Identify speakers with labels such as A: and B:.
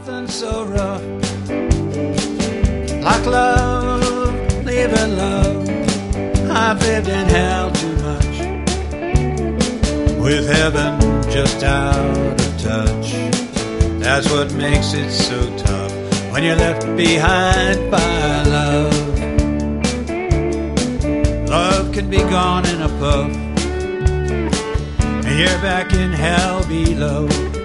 A: nothing so rough like love, leaving love. I've lived in hell too much, with heaven just out of touch. That's what makes it so tough when you're left behind by love. Love can be gone in a puff, and you're back in hell below.